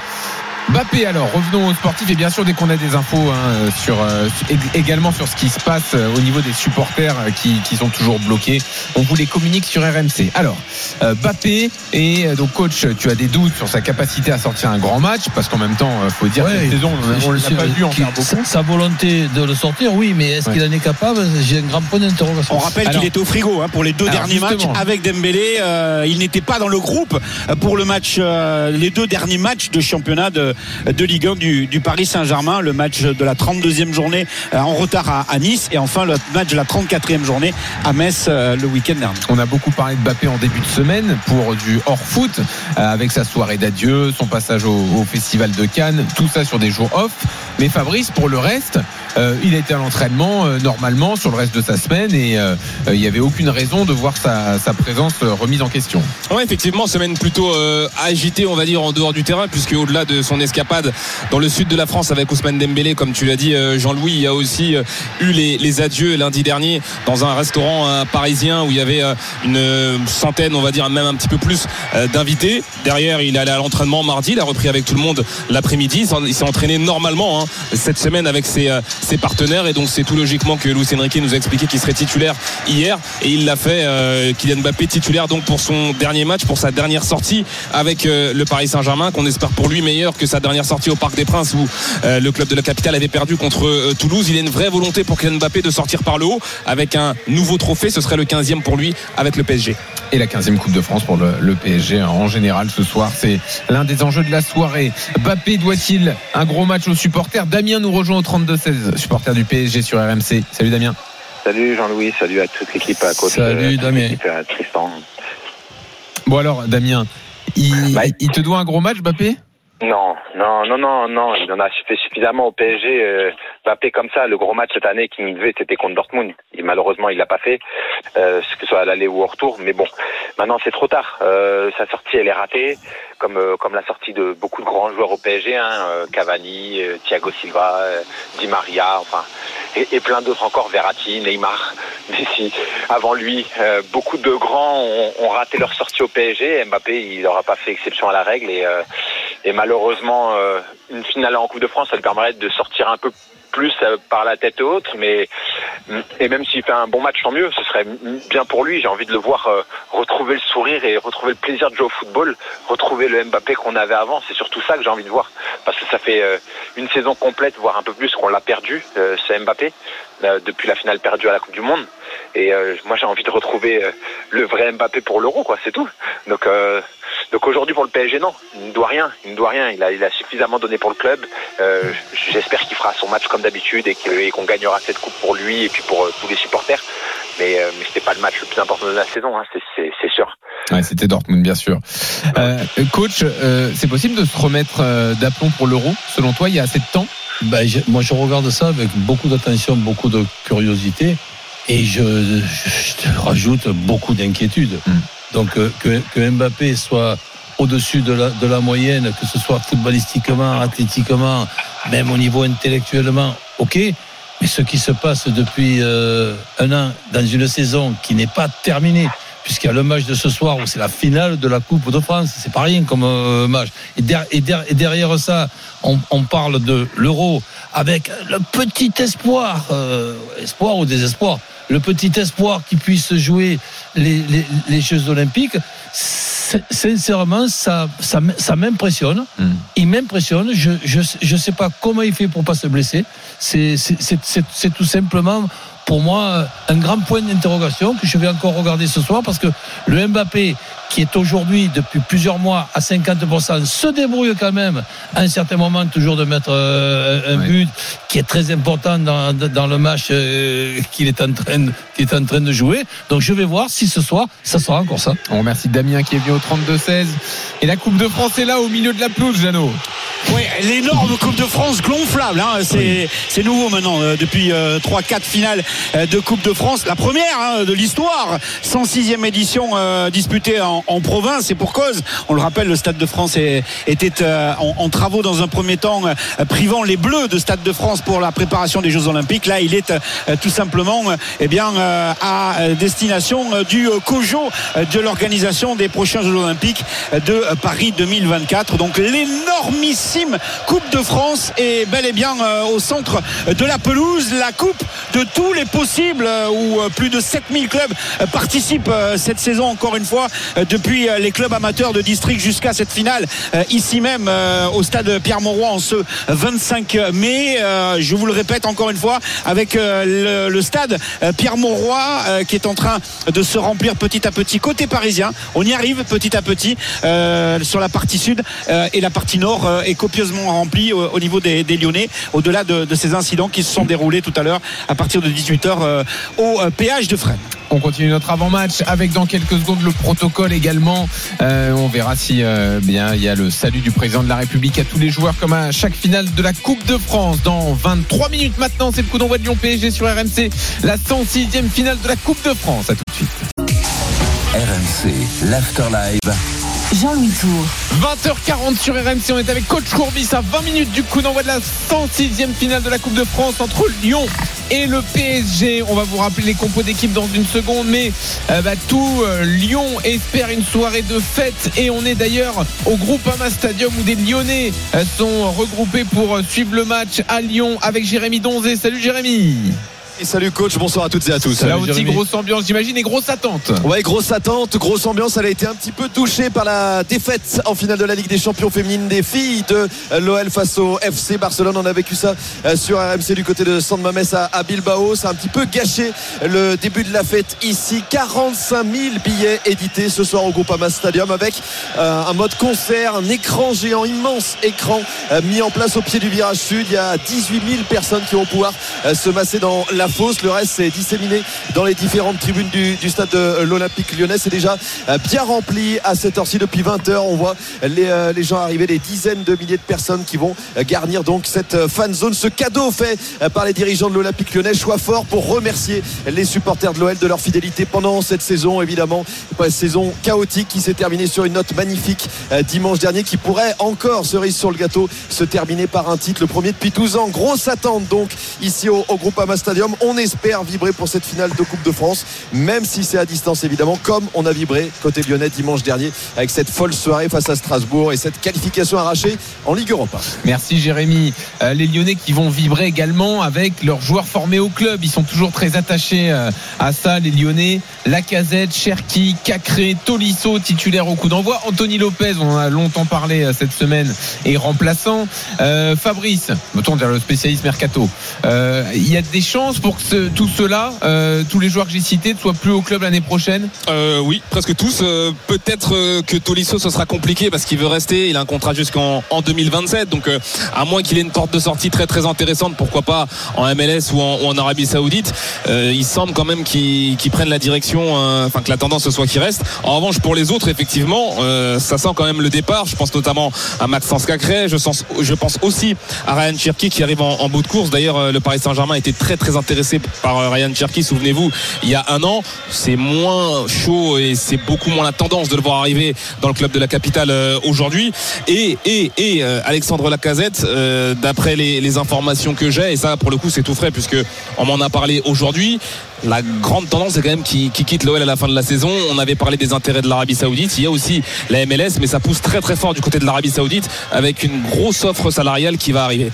Mbappé, alors revenons aux sportifs et bien sûr dès qu'on a des infos hein, sur euh, également sur ce qui se passe euh, au niveau des supporters euh, qui, qui sont toujours bloqués, on vous les communique sur R M C. Alors euh, Mbappé et euh, donc coach, tu as des doutes sur sa capacité à sortir un grand match parce qu'en même temps euh, faut dire ouais, que cette saison on ne l'a pas vu en faire beaucoup. Sa, sa volonté de le sortir, oui, mais est-ce ouais. qu'il en est capable? J'ai un grand point d'interrogation. On rappelle alors, qu'il était au frigo hein, pour les deux alors, derniers justement. matchs avec Dembélé. Euh, il n'était pas dans le groupe pour le match, euh, les deux derniers matchs de championnat de de Ligue un du, du Paris Saint-Germain, le match de la trente-deuxième journée euh, en retard à, à Nice et enfin le match de la trente-quatrième journée à Metz euh, le week-end dernier. On a beaucoup parlé de Mbappé en début de semaine pour du hors-foot euh, avec sa soirée d'adieu, son passage au, au Festival de Cannes, tout ça sur des jours off. Mais Fabrice, pour le reste, euh, il a été à l'entraînement euh, normalement sur le reste de sa semaine et euh, euh, il n'y avait aucune raison de voir sa, sa présence euh, remise en question. Ouais, effectivement, semaine plutôt euh, agitée, on va dire, en dehors du terrain, puisque au-delà de son escapade dans le sud de la France avec Ousmane Dembélé, comme tu l'as dit Jean-Louis, il y a aussi eu les, les adieux lundi dernier dans un restaurant euh, parisien où il y avait euh, une centaine, on va dire même un petit peu plus euh, d'invités. Derrière, il est allé à l'entraînement mardi, il a repris avec tout le monde l'après-midi, il s'est entraîné normalement hein, cette semaine avec ses, euh, ses partenaires et donc c'est tout logiquement que Luis Enrique nous a expliqué qu'il serait titulaire hier et il l'a fait, euh, Kylian Mbappé titulaire donc pour son dernier match, pour sa dernière sortie avec euh, le Paris Saint-Germain, qu'on espère pour lui meilleur que sa dernière sortie au Parc des Princes où euh, le club de la capitale avait perdu contre euh, Toulouse. Il a une vraie volonté pour Kylian Mbappé de sortir par le haut avec un nouveau trophée, ce serait le quinzième pour lui avec le P S G. Et la quinzième Coupe de France pour le, le P S G en général ce soir, c'est l'un des enjeux de la soirée. Mbappé doit-il un gros match aux supporters? Damien nous rejoint au trente-deux seize, supporter du P S G sur R M C. Salut Damien. Salut Jean-Louis, salut à toute l'équipe, à coach. Salut Damien. À Tristan. Bon alors Damien, il, bah, il te doit un gros match Mbappé? Non, non, non, non, non. Il en a fait suffisamment au P S G. Euh, Mbappé comme ça, le gros match cette année qu'il devait, c'était contre Dortmund. Et malheureusement, il l'a pas fait, euh, que ce soit à l'aller ou au retour. Mais bon, maintenant c'est trop tard. Euh, sa sortie, elle est ratée, comme euh, comme la sortie de beaucoup de grands joueurs au P S G, hein, euh, Cavani, euh, Thiago Silva, euh, Di Maria, enfin, et, et plein d'autres encore, Verratti, Neymar, Messi. Avant lui, euh, beaucoup de grands ont, ont raté leur sortie au P S G. Mbappé, il n'aura pas fait exception à la règle et euh, et malheureusement, euh, une finale en Coupe de France, ça lui permettrait de sortir un peu plus euh, par la tête haute, mais et même s'il fait un bon match, tant mieux, ce serait bien pour lui. J'ai envie de le voir euh, retrouver le sourire et retrouver le plaisir de jouer au football, retrouver le Mbappé qu'on avait avant. C'est surtout ça que j'ai envie de voir, parce que ça fait euh, une saison complète, voire un peu plus, qu'on l'a perdu, euh, ce Mbappé, euh, depuis la finale perdue à la Coupe du Monde. Et euh, moi, j'ai envie de retrouver euh, le vrai Mbappé pour l'Euro, quoi. C'est tout. Donc euh, Donc aujourd'hui pour le P S G, non, il ne doit rien, il ne doit rien. Il a, il a suffisamment donné pour le club. Euh, j'espère qu'il fera son match comme d'habitude et, et qu'on gagnera cette coupe pour lui et puis pour euh, tous les supporters. Mais, euh, mais c'était pas le match le plus important de la saison, hein, c'est, c'est, c'est sûr. Ouais, c'était Dortmund, bien sûr. Euh, coach, euh, c'est possible de se remettre euh, d'aplomb pour l'Euro? Selon toi, il y a assez de temps? Ben, je, moi, je regarde ça avec beaucoup d'attention, beaucoup de curiosité, et je, je, je te rajoute beaucoup d'inquiétude. Mmh. Donc que, que Mbappé soit au-dessus de la, de la moyenne, que ce soit footballistiquement, athlétiquement, même au niveau intellectuellement, ok. Mais ce qui se passe depuis euh, un an dans une saison qui n'est pas terminée, puisqu'il y a le match de ce soir où c'est la finale de la Coupe de France, c'est pas rien comme euh, match. Et, der, et, der, et derrière ça, on, on parle de l'Euro avec le petit espoir, euh, espoir ou désespoir, le petit espoir qui puisse jouer les, les, les Jeux Olympiques. Sincèrement, ça, ça, ça m'impressionne. Mm. Il m'impressionne. Je, je, je sais pas comment il fait pour pas se blesser. C'est, c'est, c'est, c'est, c'est tout simplement pour moi un grand point d'interrogation que je vais encore regarder ce soir, parce que le Mbappé qui est aujourd'hui depuis plusieurs mois à cinquante pour cent se débrouille quand même à un certain moment toujours de mettre euh, un but ouais. qui est très important dans, dans le match euh, qu'il est en train de, qu'il est en train de jouer. Donc je vais voir si ce soir ça sera encore ça. On remercie Damien qui est venu au trente-deux seize. Et la Coupe de France est là au milieu de la pelouse, Jeannot. Oui, l'énorme Coupe de France gonflable, hein. c'est, oui. c'est nouveau maintenant, euh, depuis euh, trois quatre finales euh, de Coupe de France, la première hein, de l'histoire, cent sixième édition euh, disputée en, en province, et pour cause, on le rappelle, le Stade de France est, était euh, en, en travaux dans un premier temps, euh, privant les Bleus de Stade de France pour la préparation des Jeux Olympiques. Là, il est euh, tout simplement euh, eh bien, euh, à destination euh, du euh, COJO euh, de l'organisation des prochains Jeux Olympiques euh, de euh, Paris deux mille vingt-quatre. Donc l'énormissime Coupe de France est bel et bien euh, au centre de la pelouse, la coupe de tous les possibles euh, où euh, plus de sept mille clubs euh, participent euh, cette saison encore une fois euh, depuis euh, les clubs amateurs de district jusqu'à cette finale euh, ici même euh, au stade Pierre-Mauroy en ce vingt-cinq mai. Euh, je vous le répète encore une fois avec euh, le, le stade euh, Pierre-Mauroy euh, qui est en train de se remplir petit à petit côté parisien. On y arrive petit à petit euh, sur la partie sud euh, et la partie nord euh, est copieusement rempli au, au niveau des, des Lyonnais, au-delà de, de ces incidents qui se sont déroulés tout à l'heure à partir de dix-huit heures euh, au euh, péage de Fresnes. On continue notre avant-match avec dans quelques secondes le protocole également. Euh, on verra si euh, bien il y a le salut du président de la République à tous les joueurs comme à chaque finale de la Coupe de France. Dans vingt-trois minutes maintenant, c'est le coup d'envoi de Lyon P S G sur R M C, la cent sixième finale de la Coupe de France. À tout de suite. R M C, l'After Live. Jean-Louis Tour. vingt heures quarante sur R M C, on est avec Coach Courbis à vingt minutes du coup d'envoi de la cent sixième finale de la Coupe de France entre Lyon et le P S G. On va vous rappeler les compos d'équipe dans une seconde, mais euh, bah, tout euh, Lyon espère une soirée de fête, et on est d'ailleurs au Groupama Stadium où des Lyonnais euh, sont regroupés pour euh, suivre le match à Lyon avec Jérémy Donzé. Salut Jérémy. Et salut coach, bonsoir à toutes et à tous. Là aussi, grosse ambiance j'imagine, et grosse attente. Ouais, grosse attente, grosse ambiance. Elle a été un petit peu touchée par la défaite en finale de la Ligue des Champions féminine des filles de l'O L face au F C Barcelone. On a vécu ça sur R M C du côté de San Mamés à Bilbao. Ça a un petit peu gâché le début de la fête ici. quarante-cinq mille billets édités ce soir au Groupama Stadium avec euh, un mode concert, un écran géant, immense écran euh, mis en place au pied du virage sud. Il y a dix-huit mille personnes qui vont pouvoir euh, se masser dans la fosse. Le reste c'est disséminé dans les différentes tribunes du, du stade de l'Olympique Lyonnais. C'est déjà bien rempli à cette heure-ci depuis vingt heures. On voit les, euh, les gens arriver, des dizaines de milliers de personnes qui vont garnir donc cette fan zone. Ce cadeau fait par les dirigeants de l'Olympique Lyonnais, choix fort pour remercier les supporters de l'O L de leur fidélité pendant cette saison, évidemment une saison chaotique qui s'est terminée sur une note magnifique euh, dimanche dernier, qui pourrait encore, cerise sur le gâteau, se terminer par un titre, le premier depuis douze ans. Grosse attente donc ici au, au Groupama Stadium. On espère vibrer pour cette finale de Coupe de France, même si c'est à distance évidemment, comme on a vibré côté lyonnais dimanche dernier avec cette folle soirée face à Strasbourg et cette qualification arrachée en Ligue Europa. Merci Jérémy. Euh, les Lyonnais qui vont vibrer également avec leurs joueurs formés au club. Ils sont toujours très attachés euh, à ça, les Lyonnais. Lacazette, Cherki, Cacré, Tolisso titulaire au coup d'envoi. Anthony Lopez, on en a longtemps parlé euh, cette semaine, est remplaçant. Euh, Fabrice, mettons dire le spécialiste mercato. Euh, il y a des chances pour que ce, tout cela, euh, tous les joueurs que j'ai cités, soient plus au club l'année prochaine. Euh, oui, presque tous. Euh, peut-être euh, que Tolisso, ce sera compliqué parce qu'il veut rester. Il a un contrat jusqu'en en deux mille vingt-sept. Donc, euh, à moins qu'il ait une porte de sortie très très intéressante, pourquoi pas en M L S ou en, ou en Arabie Saoudite. Euh, il semble quand même qu'il, qu'il prenne la direction, euh, enfin que la tendance ce soit qu'il reste. En revanche, pour les autres, effectivement, euh, ça sent quand même le départ. Je pense notamment à Maxence Cacré. Je, sens, je pense aussi à Ryan Cherki qui arrive en, en bout de course. D'ailleurs, le Paris Saint-Germain était très très intéressé par Ryan Cherki, souvenez-vous, il y a un an. C'est moins chaud et c'est beaucoup moins la tendance de le voir arriver dans le club de la capitale euh, aujourd'hui. Et, et, et euh, Alexandre Lacazette, euh, d'après les, les informations que j'ai, et ça pour le coup c'est tout frais puisque on m'en a parlé aujourd'hui, la grande tendance c'est quand même qu'il, qu'il quitte l'O L à la fin de la saison. On avait parlé des intérêts de l'Arabie Saoudite, il y a aussi la M L S, mais ça pousse très très fort du côté de l'Arabie Saoudite avec une grosse offre salariale qui va arriver.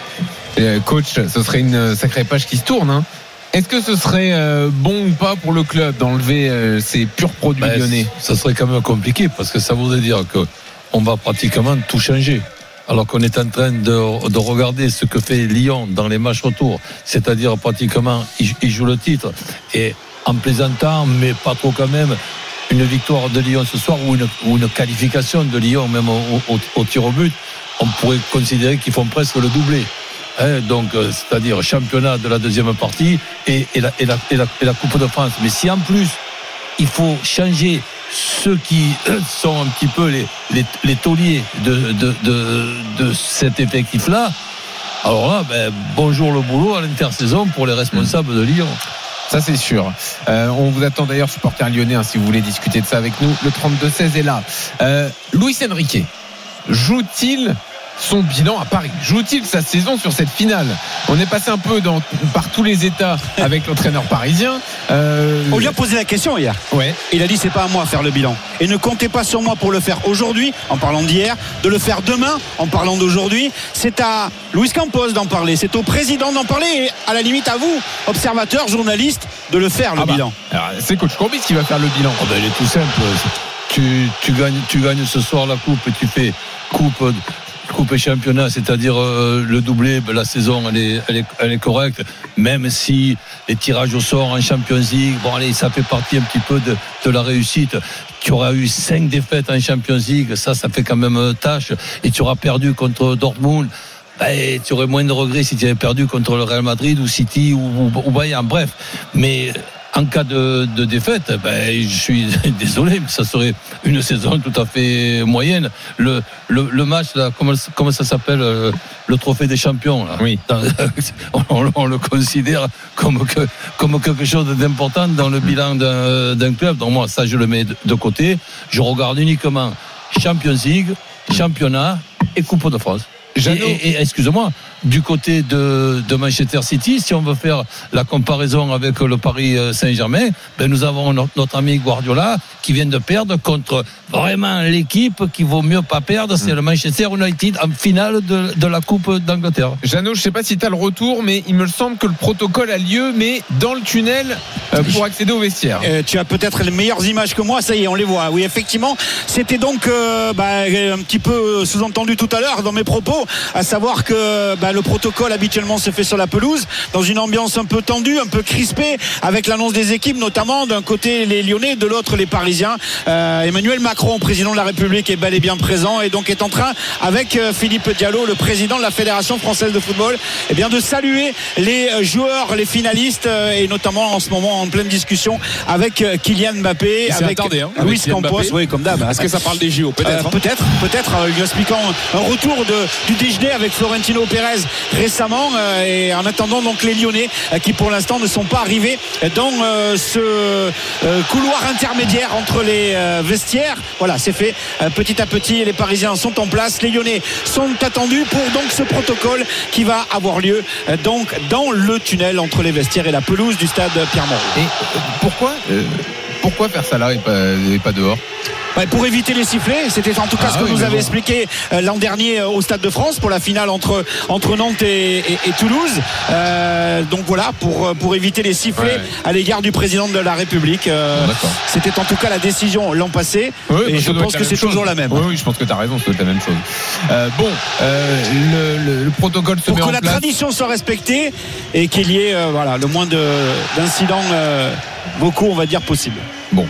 Euh, coach, ce serait une sacrée page qui se tourne, hein. Est-ce que ce serait euh, bon ou pas pour le club d'enlever euh, ces purs produits ben, lyonnais? Ça serait quand même compliqué parce que ça voudrait dire qu'on va pratiquement tout changer. Alors qu'on est en train de, de regarder ce que fait Lyon dans les matchs retour, c'est-à-dire pratiquement ils, ils joue le titre. Et en plaisantant, mais pas trop quand même, une victoire de Lyon ce soir ou une, ou une qualification de Lyon même au, au, au tir au but, on pourrait considérer qu'ils font presque le doublé. Hein, donc, euh, c'est-à-dire championnat de la deuxième partie et, et, la, et, la, et, la, et la Coupe de France. Mais si en plus il faut changer ceux qui sont un petit peu les, les, les tauliers de, de, de, de cet effectif-là, alors là, ben, bonjour le boulot à l'intersaison pour les responsables de Lyon. Ça c'est sûr. Euh, on vous attend d'ailleurs, supporters lyonnais, hein, si vous voulez discuter de ça avec nous. Le trente-deux seize est là. Euh, Luis Enrique joue-t-il son bilan à Paris? Joue-t-il sa saison sur cette finale? On est passé un peu dans, par tous les états avec l'entraîneur parisien. Euh... On lui a posé la question hier. Ouais. Il a dit c'est pas à moi à faire le bilan. Et ne comptez pas sur moi pour le faire aujourd'hui, en parlant d'hier, de le faire demain, en parlant d'aujourd'hui. C'est à Luis Campos d'en parler, c'est au président d'en parler et à la limite à vous, observateurs, journalistes, de le faire le ah bah. bilan. Alors, c'est coach Courbis qui va faire le bilan. Oh ben, il est tout simple. Tu, tu, gagnes, tu gagnes ce soir la coupe et tu fais coupe. Coupe et championnat, c'est-à-dire euh, le doublé, ben, la saison elle est, elle, est, elle est correcte, même si les tirages au sort en Champions League, bon allez, ça fait partie un petit peu de, de la réussite. Tu auras eu cinq défaites en Champions League, ça, ça fait quand même tâche, et tu auras perdu contre Dortmund. Ben, tu aurais moins de regrets si tu avais perdu contre le Real Madrid ou City ou, ou, ou Bayern, bref. Mais en cas de, de défaite, ben, je suis désolé, mais ça serait une saison tout à fait moyenne. Le, le, le match, là, comment, comment ça s'appelle, le, le trophée des champions, là. Oui. Dans, on, on le considère comme, que, comme quelque chose d'important dans le bilan d'un, d'un club. Donc moi, ça, je le mets de, de côté. Je regarde uniquement Champions League, championnat et Coupe de France. Et, et, et excuse-moi, du côté de, de Manchester City, si on veut faire la comparaison avec le Paris Saint-Germain, ben nous avons notre, notre ami Guardiola qui vient de perdre contre vraiment l'équipe qui vaut mieux pas perdre, c'est le Manchester United en finale de, de la Coupe d'Angleterre. Jeannot, je sais pas si tu as le retour, mais il me semble que le protocole a lieu, mais dans le tunnel euh, pour accéder au vestiaire. Euh, tu as peut-être les meilleures images que moi, ça y est, on les voit. Oui, effectivement, c'était donc euh, bah, un petit peu sous-entendu tout à l'heure dans mes propos, à savoir que bah, le protocole habituellement se fait sur la pelouse, dans une ambiance un peu tendue, un peu crispée, avec l'annonce des équipes, notamment d'un côté les Lyonnais, de l'autre les Parisiens. Euh, Emmanuel Macron, président de la République, est bel et bien présent et donc est en train, avec euh, Philippe Diallo, le président de la Fédération française de football, eh bien, de saluer les joueurs, les finalistes, euh, et notamment en ce moment en pleine discussion avec euh, Kylian Mbappé, il avec attardé, hein, Luis avec Campos, oui, comme d'hab. Est-ce que ça parle des J O? Peut-être. Euh, peut-être, peut-être, euh, lui expliquant un retour de, du déjeuner avec Florentino Pérez récemment, euh, et en attendant donc les Lyonnais euh, qui pour l'instant ne sont pas arrivés dans euh, ce euh, couloir intermédiaire entre les euh, vestiaires. Voilà, c'est fait. Euh, petit à petit, les Parisiens sont en place. Les Lyonnais sont attendus pour donc ce protocole qui va avoir lieu euh, donc dans le tunnel entre les vestiaires et la pelouse du stade Pierre-Mauroy. Et euh, pourquoi euh, pourquoi faire ça là et pas, et pas dehors? Bah, pour éviter les sifflets, c'était en tout cas ah, ce que oui, nous avait bon. expliqué euh, l'an dernier euh, au Stade de France pour la finale entre, entre Nantes et, et, et Toulouse. Euh, donc voilà, pour, pour éviter les sifflets ouais, ouais. à l'égard du président de la République. Euh, c'était en tout cas la décision l'an passé. Oui, et je pense que c'est chose. toujours la même. Oui, oui, je pense que tu as raison, c'est la même chose. Euh, bon, euh, le, le, le protocole se pour met en place. Pour que la tradition soit respectée et qu'il y ait euh, voilà, le moins de, d'incidents, euh, beaucoup, on va dire, possible. Bon.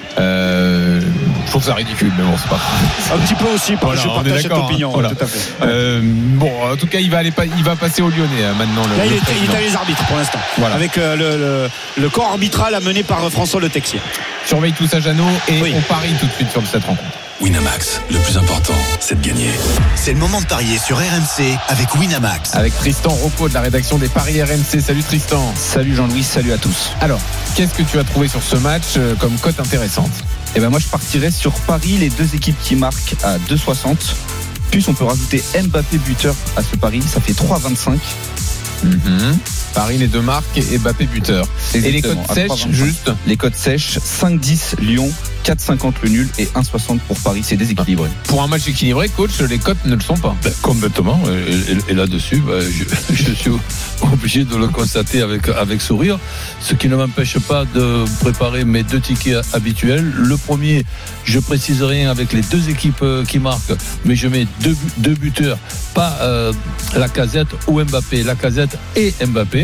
Euh, je trouve ça ridicule, mais bon, c'est pas un petit peu aussi, voilà, je partage cette opinion. Voilà. Tout à fait. Euh, bon, en tout cas, il va aller, il va passer au Lyonnais hein, maintenant. Le, Là, le il, est, il est à les arbitres pour l'instant, voilà. avec euh, le, le, le corps arbitral amené par François Le Texier. Surveille tout ça, Jeannot, et oui. on parie tout de suite sur cette rencontre. Winamax, le plus important, c'est de gagner. C'est le moment de parier sur R M C avec Winamax. Avec Tristan Rocco de la rédaction des Paris R M C. Salut Tristan. Salut Jean-Louis, salut à tous. Alors, qu'est-ce que tu as trouvé sur ce match euh, comme cote intéressante? Eh ben moi je partirais sur Paris, les deux équipes qui marquent à deux soixante. Plus on peut rajouter Mbappé buteur à ce pari, ça fait trois vingt-cinq. Mm-hmm. Paris les deux marques et Mbappé buteur. Exactement. Et les cotes sèches juste les cotes sèches cinq dix Lyon, quatre cinquante le nul et un soixante pour Paris, c'est déséquilibré. Pour un match équilibré, coach, les cotes ne le sont pas. Ben, complètement. Et, et, et là-dessus, ben, je, je suis obligé de le constater avec, avec sourire. Ce qui ne m'empêche pas de préparer mes deux tickets habituels. Le premier, je précise rien avec les deux équipes qui marquent, mais je mets deux, deux buteurs, pas euh, Lacazette ou Mbappé, Lacazette et Mbappé.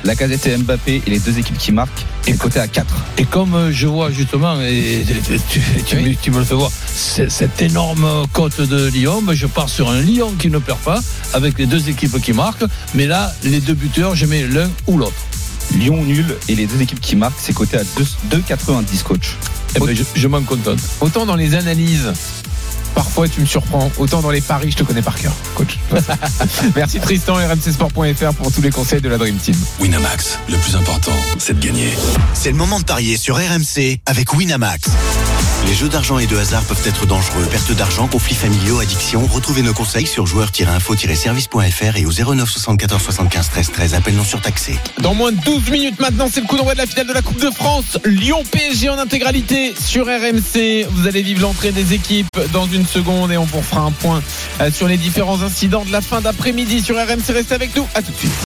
Lacazette et Mbappé et les deux équipes qui marquent, est coté à quatre. Et comme je vois justement, et tu, tu, oui. tu me le fais voir, cette énorme cote de Lyon, ben je pars sur un Lyon qui ne perd pas, avec les deux équipes qui marquent, mais là, les deux buteurs, je mets l'un ou l'autre. Lyon nul et les deux équipes qui marquent, c'est coté à deux virgule quatre-vingt-dix, coach. Eh ben, je, je m'en contente. Autant dans les analyses, parfois tu me surprends, autant dans les paris, je te connais par cœur, coach. Merci Tristan, R M C Sport point F R pour tous les conseils de la Dream Team. Winamax, le plus important, c'est de gagner. C'est le moment de parier sur R M C avec Winamax. Les jeux d'argent et de hasard peuvent être dangereux. Perte d'argent, conflits familiaux, addiction. Retrouvez nos conseils sur joueurs tiret info tiret service point F R et au zéro neuf soixante-quatorze soixante-quinze treize treize. Appel non surtaxé. Dans moins de douze minutes maintenant, c'est le coup d'envoi de la finale de la Coupe de France. Lyon P S G en intégralité sur R M C. Vous allez vivre l'entrée des équipes dans une seconde et on vous fera un point sur les différents incidents de la fin d'après-midi sur R M C. Restez avec nous. À tout de suite.